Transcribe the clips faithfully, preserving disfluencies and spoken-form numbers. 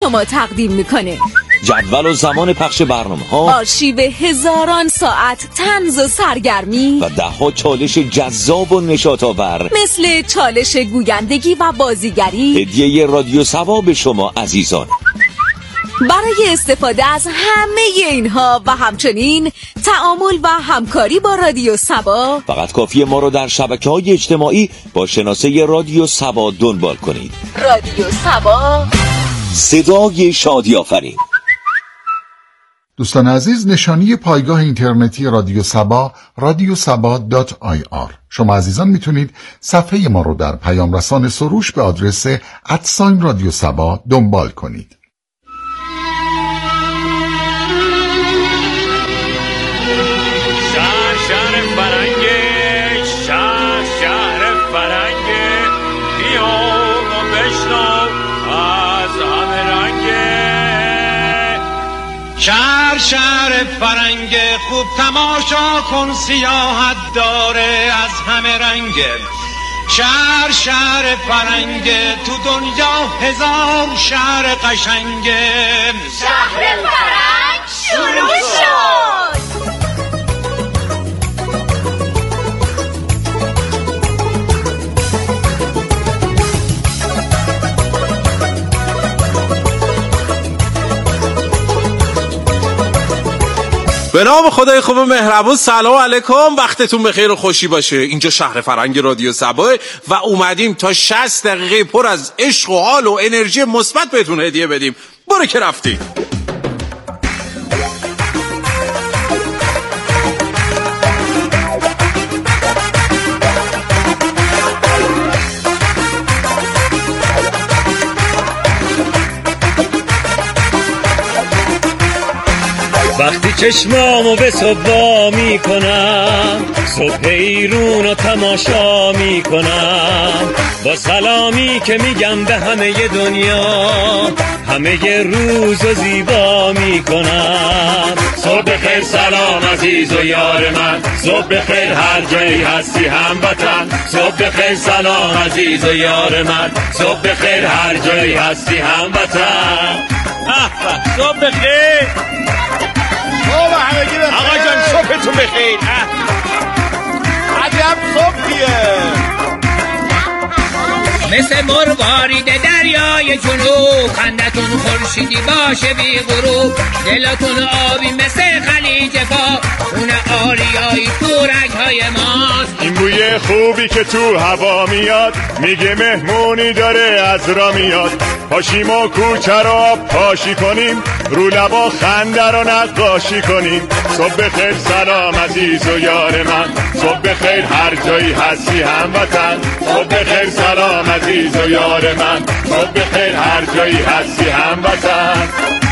شما تقدیم میکنه. جدول و زمان پخش برنامه ها، آرشیو هزاران ساعت طنز و سرگرمی و ده ها چالش جذاب و نشاط آور، مثل چالش گویندگی و بازیگری. هدیه رادیو سبا به شما عزیزان. برای استفاده از همه اینها و همچنین تعامل و همکاری با رادیو سبا فقط کافیه ما رو در شبکه‌های اجتماعی با شناسه رادیو سبا دنبال کنید. رادیو سبا، صدای شادی آفرین. دوستان عزیز، نشانی پایگاه اینترنتی رادیو سبا رادیو سبا دات آی آر. شما عزیزان میتونید صفحه ما رو در پیام رسان سروش به آدرس ادساین رادیو سبا دنبال کنید. شهر شهر فرنگ خوب تماشا کن، سیاحت داره از همه رنگه. شهر شهر فرنگ تو دنیا هزار شهر قشنگه. شهر فرنگ شروع شد. به نام خدای خوب و مهربون. سلام علیکم، وقتتون بخیر و خوشی باشه. اینجا شهر فرنگ رادیو سبا و اومدیم تا شصت دقیقه پر از عشق و حال و انرژی مثبت بهتون هدیه بدیم. برو که رفتی. وقتی چشمامو به صبح وا میکنم، صبح ایرون رو تماشا میکنم، با سلامی که میگم به همه دنیا، همه روز و زیبا میکنم. صبح خیر سلام عزیز و یار من، صبح خیر هر جایی هستی هموطن. صبح خیر سلام عزیز و یار من، صبح خیر هر جایی هستی هموطن. صبح خیر بابا، همگی بخیر. آقا جان صبحتون بخیر. عجب صبحیه. مثل مروارید دریای جنوب، خندتون خورشیدی باشه بی غروب، دلتون آبی مثل خلیج فا، خون آریایی تو رگهای ماست. این بوی خوبی که تو هوا میاد، میگه مهمونی داره از را میاد. پاشیم و کوچه رو آب پاشی کنیم، رو لبا خنده رو نقاشی کنیم. صبح خیر سلام عزیز و یار من، صبح خیر هر جایی هستی هموطن. صبح خیر سلام عزیز و یار من، صبح خیر هر جایی هستی هموطن.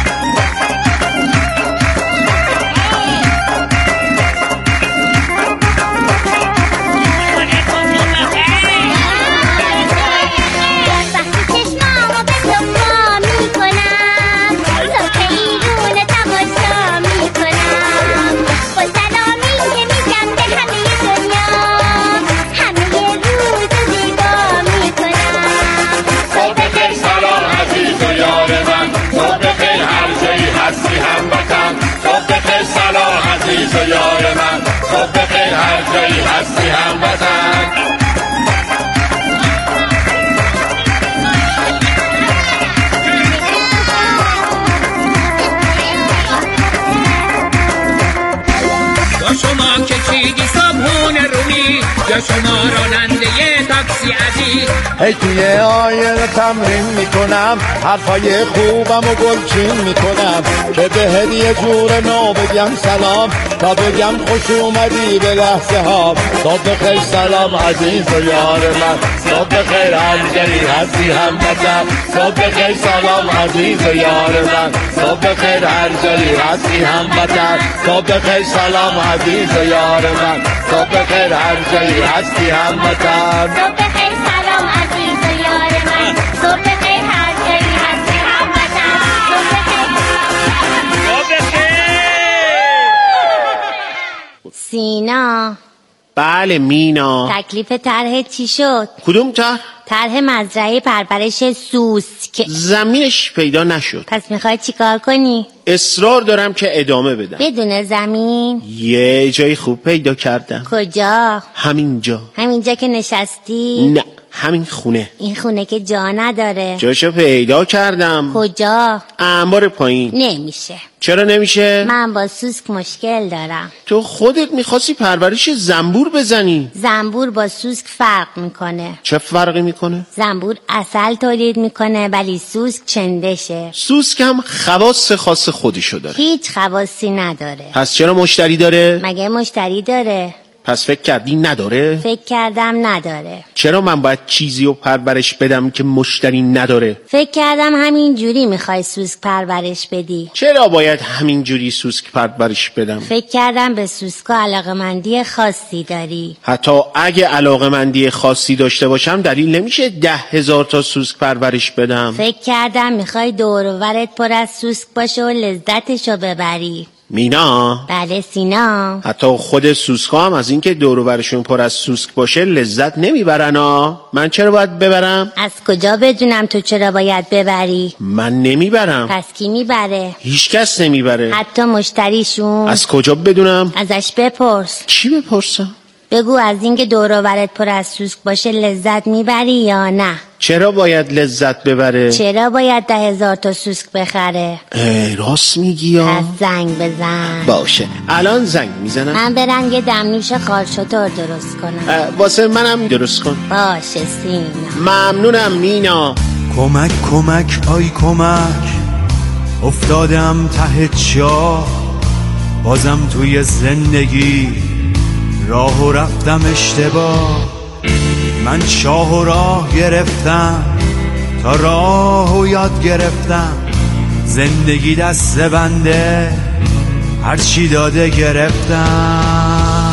عزیز و یار من، صبح خیر هر جایی هستی هموطن. یا شما که چیدی صبحون رومی، یا شما راننده تاکسی عزیز. هی توی آینه تمرین میکنم، حرفای خوبم و گلچین میکنم، که به هدیه جور نو بگم سلام، تا بگم خوش اومدی به لحظه ها. صبح خیر سلام عزیز و یار من، صبح خیر هر جایی هستی هموطن. صبح خیر سلام عزیز و یار من، صبح خیر هر جایی هستی هموطن. صبح خیر سلام عزیز و یار من، صبح خیر هر جایی هستی هموطن. صبح خیر سلام عزیز و یار من، صبح خیر هر جایی هستی هموطن. سینا بله مینا. تکلیف طرح چی شد؟ کدوم طرح؟ طرح مزرعه پرورش سوسک. زمینش پیدا نشد. پس میخوای چیکار کنی؟ اصرار دارم که ادامه بدم. بدون زمین؟ یه جای خوب پیدا کردم. کجا؟ همینجا. همینجا که نشستی؟ نه، همین خونه. این خونه که جا نداره. جاشو پیدا کردم. کجا؟ انبار پایین. نمیشه. چرا نمیشه؟ من با سوسک مشکل دارم. تو خودت میخواستی پرورش زنبور بزنی. زنبور با سوسک فرق میکنه. چه فرقی میکنه؟ زنبور عسل تولید میکنه ولی سوسک چندشه. سوسک هم خواص خاص خودشو داره. هیچ خواصی نداره. پس چرا مشتری داره؟ مگه مشتری داره؟ پس فکر کردی نداره؟ فکر کردم نداره. چرا من باید چیزی رو پرورش بدم که مشتری نداره؟ فکر کردم همین جوری میخوای سوسک پرورش بدی. چرا باید همین جوری سوسک پرورش بدم؟ فکر کردم به سوسکا علاقمندی خاصی داری. حتی اگه علاقمندی خاصی داشته باشم دلیل نمیشه ده هزار تا سوسک پرورش بدم. فکر کردم میخوای دور و برت پر از سوسک باشه و لذتشو ببری. مینا؟ بله سینا. حتی خود سوسکا هم از اینکه دور و برشون پر از سوسک باشه لذت نمیبرن ها. من چرا باید ببرم؟ از کجا بدونم تو چرا باید ببری؟ من نمیبرم. پس کی میبره؟ هیچ کس نمیبره. حتی مشتریشون؟ از کجا بدونم؟ ازش بپرس. چی بپرسم؟ بگو از اینکه دور و برت پر از سوسک باشه لذت میبری یا نه؟ چرا باید لذت ببره؟ چرا باید ده هزار تا سوسک بخره؟ راست میگی یا؟ پس زنگ بزن. باشه الان زنگ میزنم. من برم یه دمنوش خالشتر درست کنم. واسه منم درست کن. باشه سینا. ممنونم مینا. کمک کمک آی کمک، افتادم ته چاه، بازم توی زندگی راه و رفتم اشتباه. من چاه و راه گرفتم تا راه و یاد گرفتم، زندگی دست بنده هرچی داده گرفتم.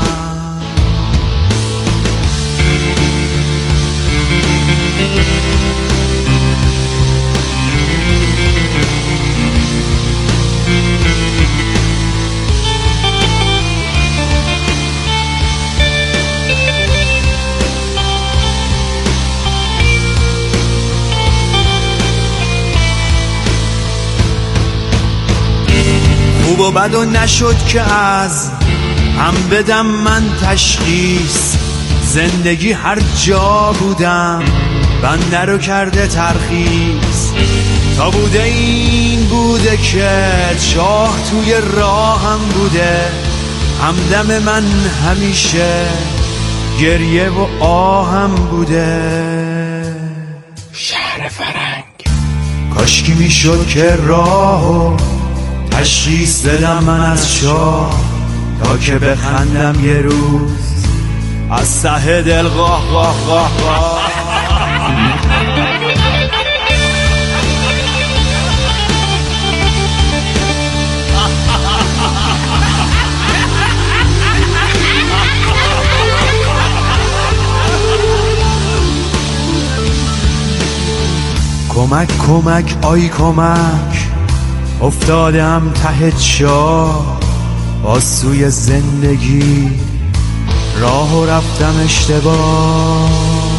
خوب و بد و نشد که از هم بدم من تشخیص، زندگی هر جا بودم بنده رو کرده ترخیص. تا بوده این بوده که چاه توی راهم بوده، همدم من همیشه گریه و آهم بوده. شهر فرنگ کاشکی میشد که راهو تشخیص بدم من از چاه، تا که بخندم یه روز از ته دل قاه قاه قاه قاه. کمک کمک آی کمک، افتادم ته چاه، باز سوی زندگی راه و رفتم اشتباه.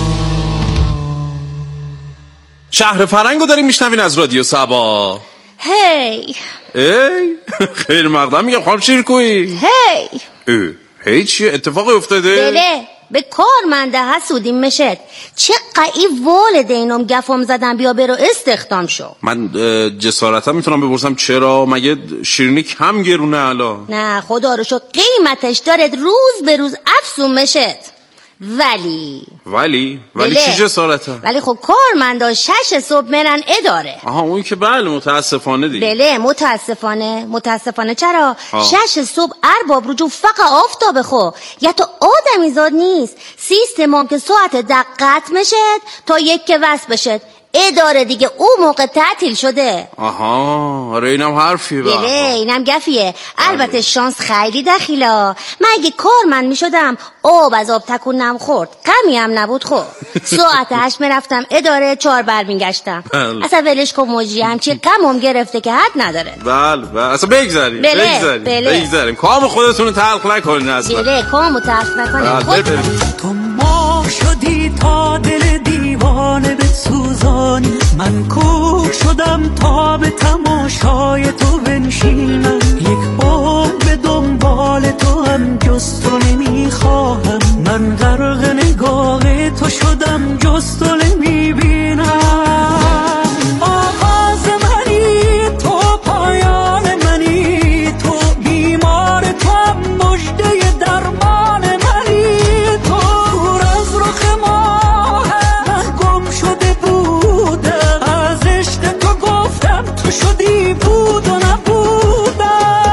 شهر فرنگو داریم میشنوین از رادیو سبا. هی ای خیلی مقدم میگم خانم شیرکویی. هی ای هی چیه اتفاقی افتاده؟ بله به کارمنده حسودیم مشد. چه قعی والدینم گفم زدن بیا برو استخدام شو. من جسارتا میتونم بپرسم چرا؟ مگه شیرینی کم گرونه الان؟ نه خدا رو شو قیمتش داره روز به روز افزون مشد. ولی ولی ولی بله. چی جسارتا؟ ولی خب کارمندا شش صبح مرن اداره. آها اون که بله متاسفانه دیگه. بله متاسفانه. متاسفانه چرا؟ آه. شش صبح ارباب رجوع فقط آفتاب خو یا تو آدمی زاد نیست. سیستم هم که ساعت دقت مشد تا یک که وصل بشد. اداره دیگه اون موقع تعطیل شده. آها آره اینم حرفیه. بله اینم گفیه. البته شانس خیلی دخیلا. من اگه کارمند میشدم آب از آب تکون نم خورد، غمی هم نبود. خب ساعت هشت میرفتم اداره، چهار برمیگشتم. اصلا ولش کن موجی، همچی غمم گرفته که حد نداره. بله بله اصلا بگذاریم بگذاریم بگذاریم کام خودتون رو تلخ نکنین. اصلا بله کامو تلخ نکنین. تو ما شدی تا دل دیوانه به سوزانی، من کوک شدم تا به تماشای تو بنشینم. یک عمر به دنبال تو هم جز تو نمیخواهم، من غرق نگاه تو شدم جز تو نمیبینم. آغاز منی تو، پایان منی تو، بیمار تو هم مژده درمان منی تو. دور از رخ ماه گم شده بودم، از عشق تو گفتم تو شدی بود و نبودم.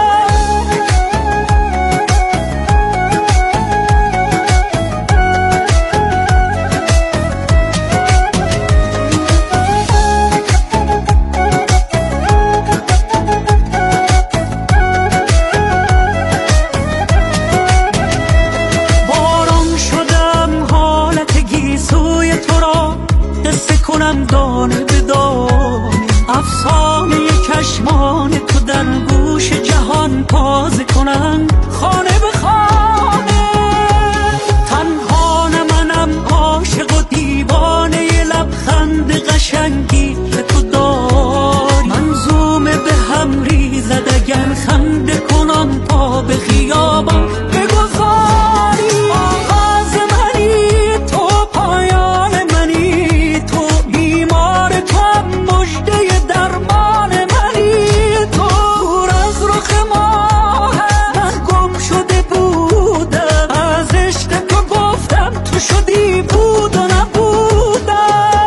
باران شدم حالت گیسوی تو را قصه کنم دانه به دانه، افسانه چشمان تو در گوش جهان تازه کنم خانه به خانه. تنها نه منم عاشق و دیوانه لبخند قشنگی که تو داری، منظومه به هم ریزد اگر خنده کنم تا به خیابان بگذاری. آغاز منی تو، پایان منی تو، بیمار تو هم مژده درمان منی تو. دور از رخ ماه گم شده بودم، از عشق تو گفتم تو شدی بود و نبودم.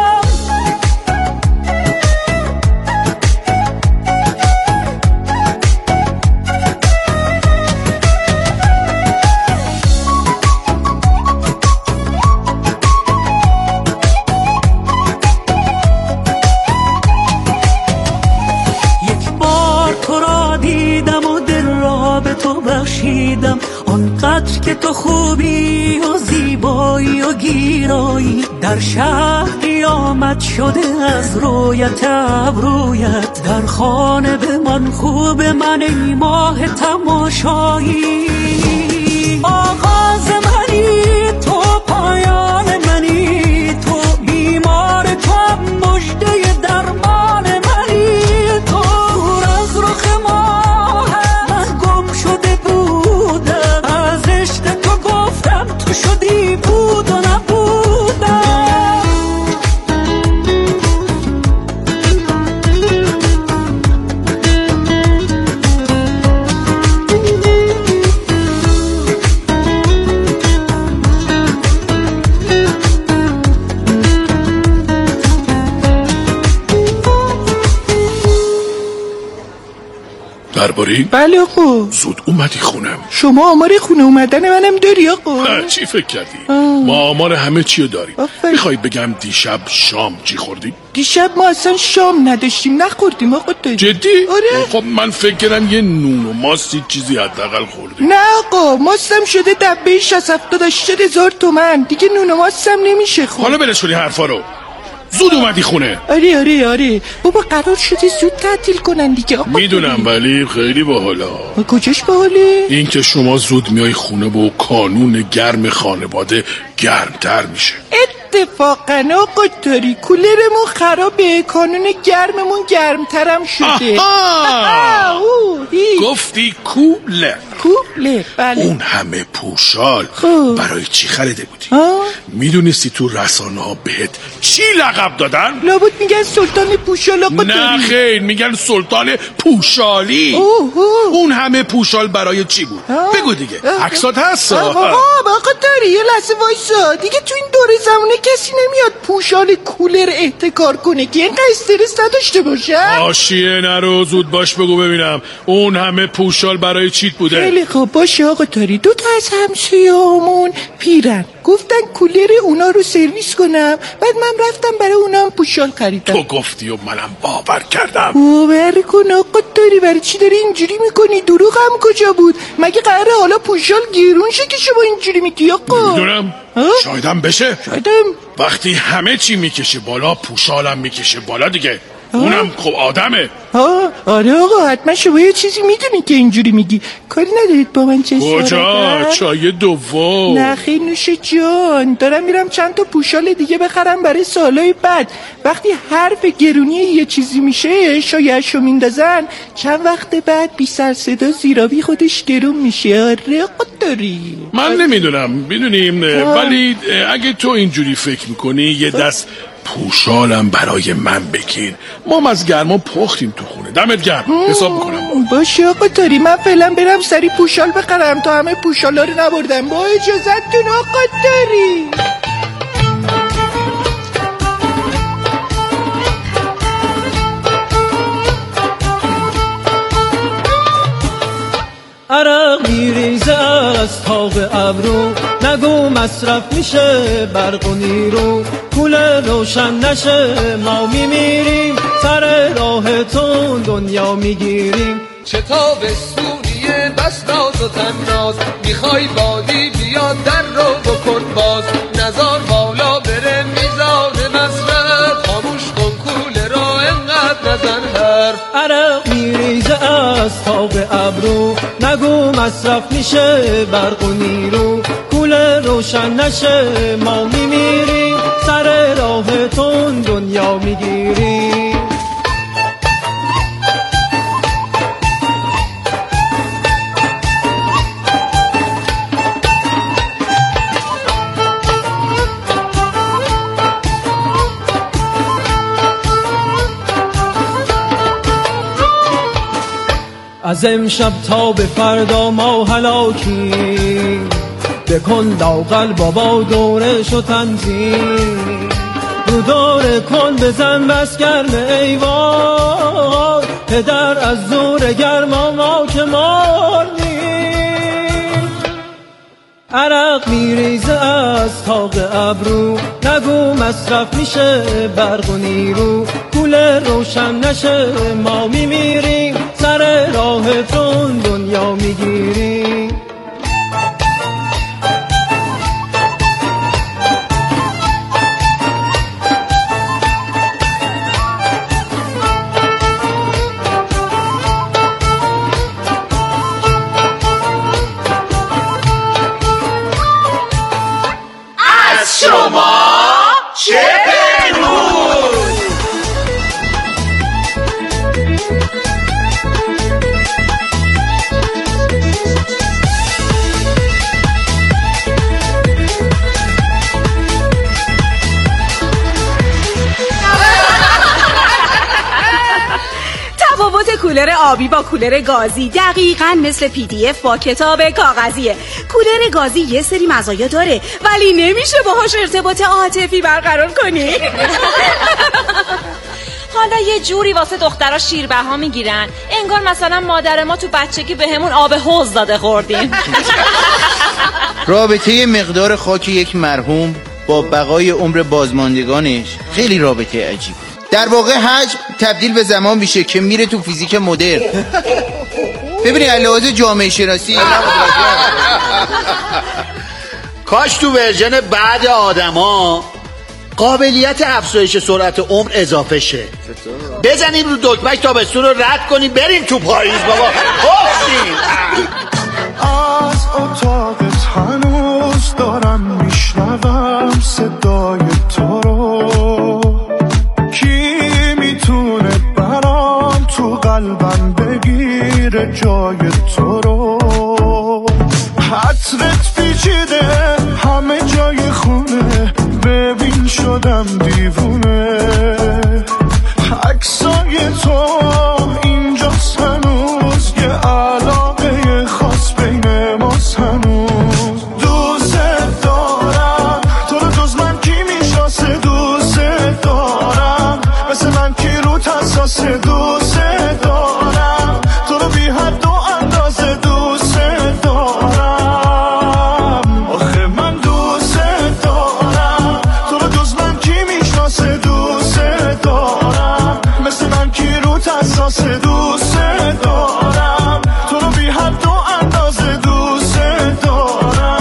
یک بار تو را دیدم و دل را به تو بخشیدم، آنقدر که تو خوبی و زیبایی و گیرایی، در شهر قیامت شده از رویت ابرویت. در خانه به من خوب من ای ماه تماشایی. آغاز منی تو، پایان منی تو، بیمار تو هم مژده درمان منی تو. دور از رخ ماه گم شده بودم، از عشق تو گفتم تو شدی بود و نبودم. درباری؟ بله آقا. زود اومدی خونم. شما آمار خونه اومدن منم داری آقا؟ چی فکر کردی؟ آه. ما آمار همه چی رو داریم. میخوای بگم دیشب شام چی خوردی؟ دیشب ما اصلا شام نداشتیم، نخوردیم آقا داری. جدی؟ آره. خب من فکر کردم یه نون و ماستی چیزی حداقل خوردی. نه آقا، ماستم شده دبه شصت هفتاد هشتاد هزار تومن دیگه، نون و ماستم نمیشه خورد. حالا برش کنی حرفا رو. زود اومدی خونه. آره آره آره بابا، قرار شده زود تعطیل کنن دیگه آقا. میدونم ولی خیلی باحالا. کجاش باحاله؟ این که شما زود میای خونه با کانون گرم خانواده گرمتر میشه. اتفاقا آقا داری کولرمون خرابه، کانون گرممون گرمترم شده. گفتی کولر؟ کولر بله. اون همه پوشال برای چی خریده بودی؟ میدونستی تو رسانه ها بهت چی لقب دادن؟ لابد میگن سلطان پوشال آقا داری. نه خیر، میگن سلطان پوشالی. اوه اوه. اون همه پوشال برای چی بود؟ آه. بگو دیگه. عکسات هست. آقا آقا داری یه لحظه وایسا دیگه، تو این دوره زمونه کسی نمیاد پوشال کولر احتکار کنه که اینقدر استرس نداشته باشه؟ آشیه نرو، زود باش بگو ببینم اون همه پوشال برای چیت بوده؟ خیلی خوب باشه آقا تاری. دو تا از همسایه‌هامون پیرن گفتن کولر اونا رو سرویس کنم، بعد من رفتم برای اونا هم پوشال خریدم. تو گفتی و منم باور کردم. باور کن آقا تاری، برای چی داری اینجوری میکنی؟ دروغ هم کجا بود؟ مگه قراره حالا پوشال گیرون شه که شما اینجوری میگی آقا؟ میدونم، شایدم بشه. شایدم وقتی همه چی میکشه بالا پوشالم میکشه بالا دیگه. اونم خب آدمه. ها آره آقا حتما شما یه چیزی میدونی که اینجوری میگی. کاری ندارید با من چه کجا؟ چای دوم. نه خیلی نوش جان، دارم میرم چند تا پوشال دیگه بخرم برای سالهای بعد. وقتی حرف گرونی یه چیزی میشه شایعشو میندازن، چند وقت بعد بی سر صدا زیرابی خودش گرون میشه. آره قدری من نمیدونم میدونیم، ولی اگه تو اینجوری فکر میکنی یه دست پوشالم برای من بگیر، ما از گرما پختیم تو خونه. دمت گرم، حساب میکنم. باشه آقا تاری، من فعلا برم سری پوشال بخرم تا همه پوشالا رو نبردم. با اجازتون آقا تاری. عرق میریزه از تاق ابرو، نگو مصرف میشه برق و نیرو، کوله روشن نشه ما میمیریم، سر راهتون دنیا میگیریم. چه تابستونیه بس ناز و تناز، میخوای بادی بیاد در رو بکن باز، نزار بالا بره میزان مصرف، خاموش کن کوله را انقدر نزن حرف. عرق میریزه از تاق ابرو، نگو مصرف میشه برق و نیرو، کوله روشن نشه ما میمیریم، سر راهتون دنیا میگیریم. از امشب تا به فردا ما هلاکیم، بکن لااقل بابا دورش و تنظیم، رو دور کن بزن بس گرم ایوان، پدر از زور گرما ما که مارنیم. عرق میریزه از تاق ابرو، نگو مصرف میشه برق و نیرو، کوله روشن نشه ما میمیریم، سر راهتون دنیا میگیریم. از شما چه پنهون؟ تفاوت کولر آبی با کولر گازی دقیقاً مثل پی دی اف با کتاب کاغذیه. کولر گازی یه سری مزایا داره ولی نمیشه باهاش ارتباط عاطفی برقرار کنی. حالا یه جوری واسه دخترها شیربها میگیرن انگار مثلا مادر ما تو بچگی بهمون آب حوض داده خوردیم. رابطه مقدار خاک یک مرحوم با بقای عمر بازماندگانش خیلی رابطه عجیب. در واقع حجم تبدیل به زمان میشه که میره تو فیزیک مدرن. ببینی علاوه جامعه شناسی کاش تو ورژن بعد آدما قابلیت افزایش سرعت عمر اضافه شه. بزنیم رو دکمک تابستون رو رد کنیم بریم تو پاییز بابا. خوبیم. از اتاقت هنوز دارم میشنوم صدای تو رو، کی میتونه برام تو قلبم بگیره جای تو رو. حسرت پیچیده همه جای خونه، ببین شدم دیوونه. عکسای تو اینجاست هنوز، یه علاقه خاص بین ماست هنوز. دوست دارم تو رو، جز من کی میشه میشناسه دوست دارم تو رو بی حد و اندازه دوست دارم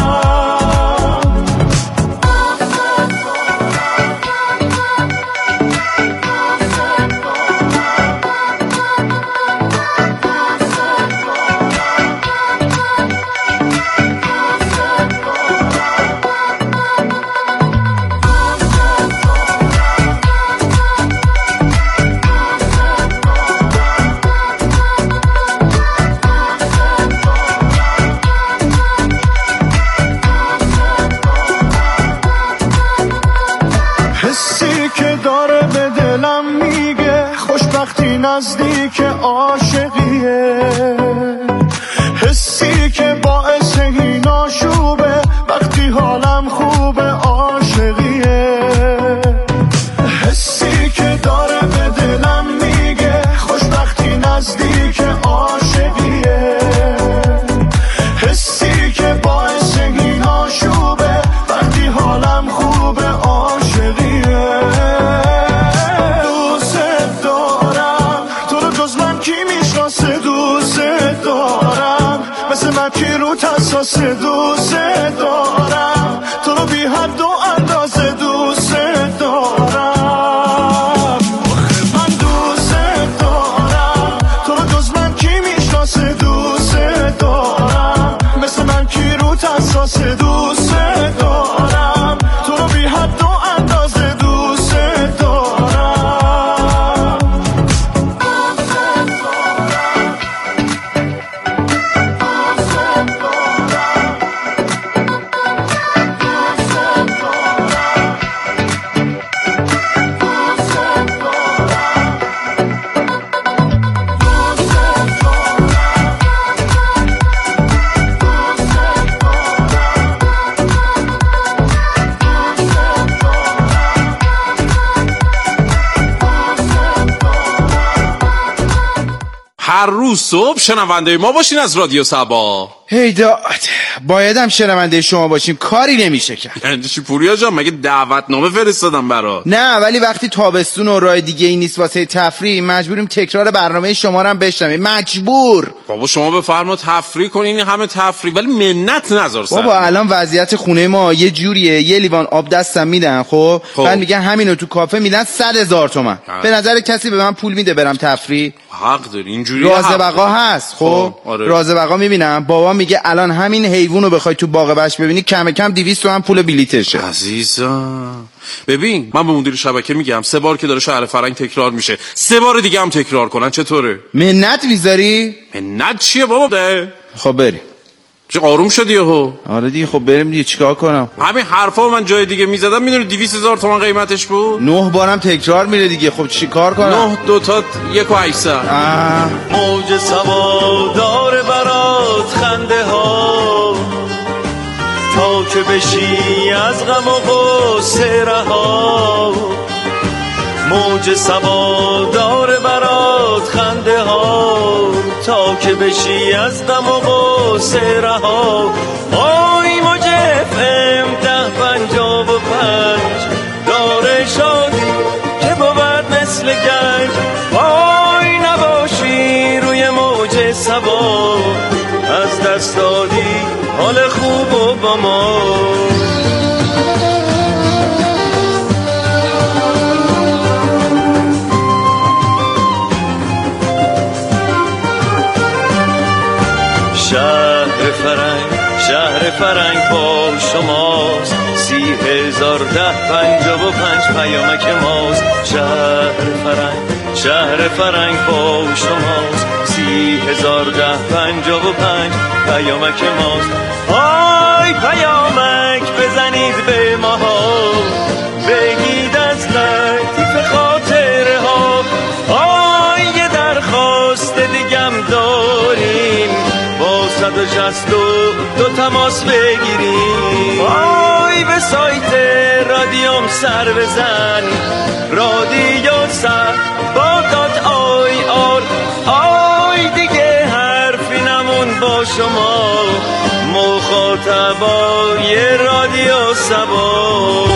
نزدیک عاشقیه حسی که باعث این آشوبه وقتی حالم خوبه عاشقیه حسی که داره به دلم میگه خوشبختی نزدیک عاشقیه حسی که باعث این آشوبه وقتی حالم خوبه عاشقیه کی رو تساس دوست دارم تو رو بی حد و اندازه دوست دارم من دوست دارم تو رو جز من کی میشناسه دوست دارم مثل من کی رو تساس دوست دارم تو رو بی حد و اندازه دوست دارم هر روز صبح شنونده ما باشین از رادیو سبا. هی داد بایدم شنونده شما باشیم کاری نمیشه کرد. یعنی چی پوریا جان مگه دعوتنامه فرستادم برات؟ نه ولی وقتی تابستون و راه دیگه ای نیست واسه تفریح مجبوریم تکرار برنامه شما رو هم بشنویم مجبور. بابا شما بفرما تفریح کنین همه تفریح ولی منت نذار سر. بابا الان وضعیت خونه ما یه جوریه یه لیوان آب دستم میدن خب, خب. بعد میگن همینو تو کافه میدن صد هزار تومن. به نظر کسی به من پول میده برم تفریح؟ حق داری اینجوری راز بقا هست خب, خب. آره. راز بقا میبینم بابا میگه الان همین حیوانو بخوای تو باغ وحش ببینی کم کم دویست تومن پول بلیتشه. عزیزم ببین من به مدیر شبکه میگم سه بار که داره شهر فرنگ تکرار میشه سه بار دیگه هم تکرار کنن چطوره؟ منت میذاری؟ منت چیه بابا ده؟ خب بریم. چه آروم شدی یهو؟ آره دیگه خب بریم دیگه چیکار کنم؟ همین حرفا من جای دیگه میزدم میدونی دویست هزار تومان قیمتش بود؟ نه بارم تکرار میره دیگه خب چیکار کنم؟ نه دو تا یک و هشتصد. موج سوا داره برات خنده ها تا که بشی از غم و غصه رها موج سوا داره برات خنده ها تا که بشی از غم و غصه رها آی موج اف ام ده پنجاه و پنج داره شادی که بود مثل گنج وای نباشی روی موج سوا از دست دادی حال خوب و با ما شهر فرنگ شهر فرنگ با شماست سی هزار ده پنجاه و پنج پیامک ماست شهر فرنگ شهر فرنگ با شماست سی هزار ده پنجاه و پنج پیامک ماست آی پیامک بزنید به ما ها بگید از لطیف خاطره ها آی یه درخواست دیگم داریم با صد و شصت و دو تماس بگیریم آی به سایت رادیوم سر بزن رادیو سر با دات آی آر آی دیگه حرفی نمون با شما مخاطبای رادیو سبا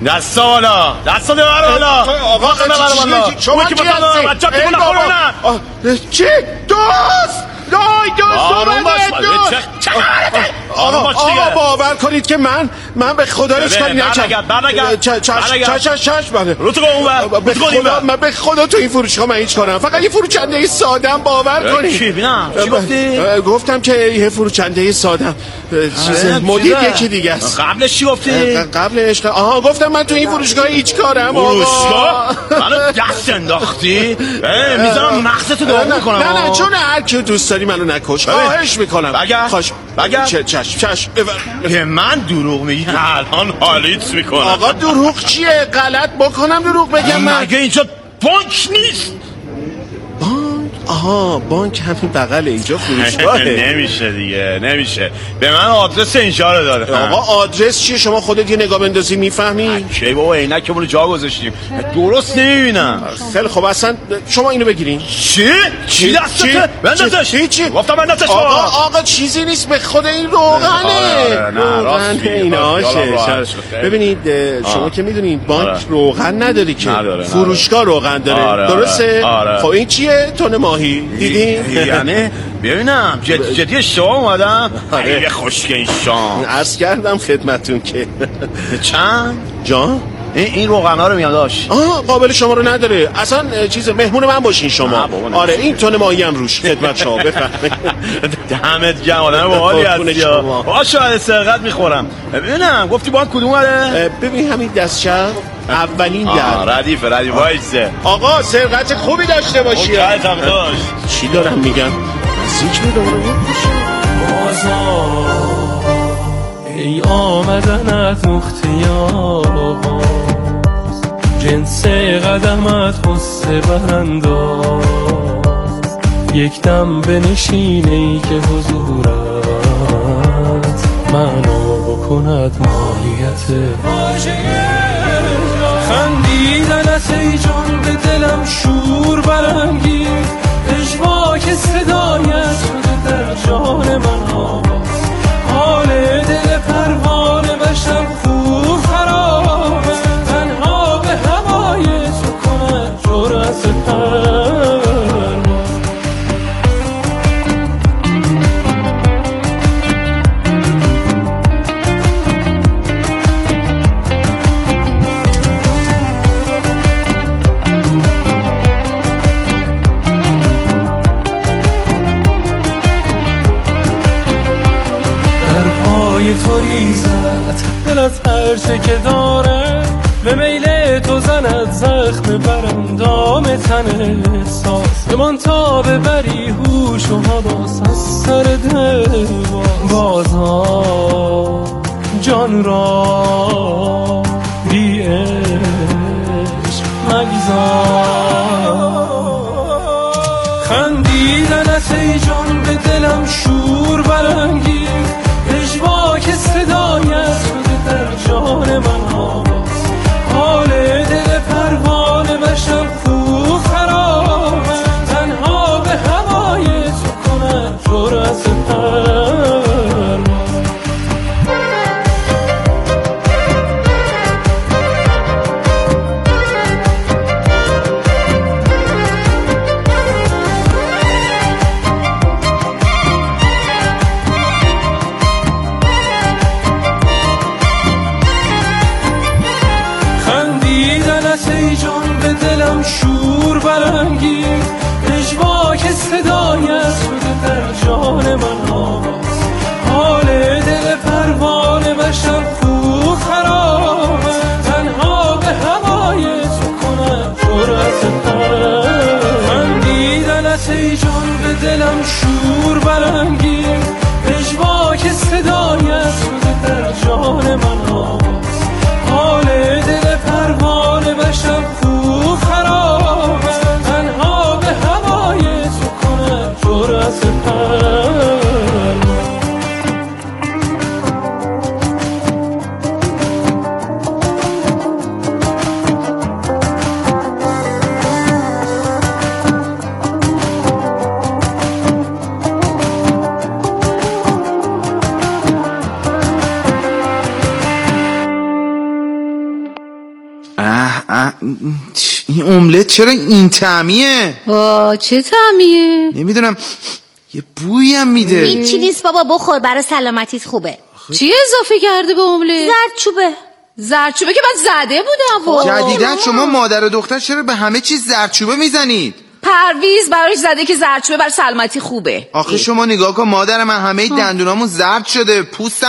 دست بالا دست ببر بالا آقا شما کی هستی؟ بچه ها تکون نخورنن چی؟ دوست دای دوست اومده آقا آقا باور کنید که من من به خدا هیچ کاری نکردم. برنگرد چش چش چش بله رو تو اونور به خدا من به خدا تو این فروشگاه من هیچ کارم، فقط یه فروشنده ساده‌ام باور کنید. چی ببینم چی گفتی؟ گفتم که یه فروشنده ساده‌ام چیز مدیر یکی دیگه است. قبلش چی گفتی؟ قبلش آها گفتم من تو این فروشگاه هیچ کارم. فروشگاه؟ منو دست انداختی؟ میذارم مغزتو داغ میکنم. نه نه چون هر کی دوست داری منو نکش. خواهش میکنم. بگه خواهش بگه چش چش به من دروغ میگی الان حالیت میکنم. آقا دروغ چیه؟ غلط بکنم دروغ بگم من؟ مگه اینجا بانک نیست؟ بانک؟ آها بانک همین بغل اینجا فروشگاهه. نمیشه دیگه نمیشه. به من آدرس اینجا رو داره. آقا آدرس چیه؟ شما خودت یه نگاه بندازی میفهمی؟ کی بابا عینکمون رو جا گذاشتیم درست نمیبینم. خیلی خب اصلا شما اینو بگیرین. چی؟ چی دستته؟ بندازش. چی؟ گفتم بندازش. آقا آقا چیزی نیست به خود این روغنه. روغن ایناشه. ببینید شما که میدونید بانک روغن نداری که. فروشگاه روغن داره. درسته؟ خب این چیه؟ تن ماهی. دیدی؟ یعنی ببینم جدی جدی اشتباه اومدم. خیلی خوشگل این شام. عرض کردم خدمتتون که چند جان این این روغنا رو میاد داشت. آها قابل شما رو نداره اصلا. چیز مهمون من باشین شما. آره این تن ماهی هم روش خدمت شما بفرمایید. دمت گرم آدم باحالی هستی. باشه سرقت میخورم. ببینم گفتی بانک کدوم آره؟ ببین همین دست چپ اولین در. ردیف ردیف وایسه. آقا سرقت خوبی داشته باشی. چی دارم میگم؟ زیچ میدونم ای آمدنت مختیار جنس قدمت غصه برانداز یک دم بنشین ای که حضورت منو بکند ماهیت خندیدنت ای جان به دلم شور برانگیز اشواک صدایت شده در جان من آواز حال دل پروانه بشم خوب خرابه تنها به هوای تو کنه جرأت پرواز تو ریزت دلت هرچه که داره به میل تو زند زخم برندام تن احساس بمان تا ببری هوش و حواس از سر دل بازا جان را بی عشق مگذار خندیدنت ای جان به دلم شور برانگیز که صدایت شده در جان من آواز حال دل پروانه بشم خوب خرابه تنها به هوای تو کنه جرأت پرواز شور برانگیز اجوا که صدایت شده در جان من آواز حال دل پروانه بشم خوب خرابه تنها به هوای تو کنم جرأت پرواز خندیدنت ای جان به دلم شور برانگیز اجوا که صدایت شده در جان من آواز حال دل پروانه بشم خوب خرابه تنها به هوای تو کنم جرأت پرواز این املت چرا این طعمیه؟ آه چه طعمیه؟ نمیدونم، یه بویی هم میده. هیچی نیست بابا، بخور، برای سلامتیت خوبه. چی اضافه کرده به املت؟ زردچوبه. زردچوبه که من زده بودم. جدیدن شما مادر و دختر چرا به همه چیز زردچوبه میزنید؟ پرویز براش زده که زردچوبه برای سلامتی خوبه. آخه شما نگاه کن مادر من، همه دندونامون زرد شده، پوستم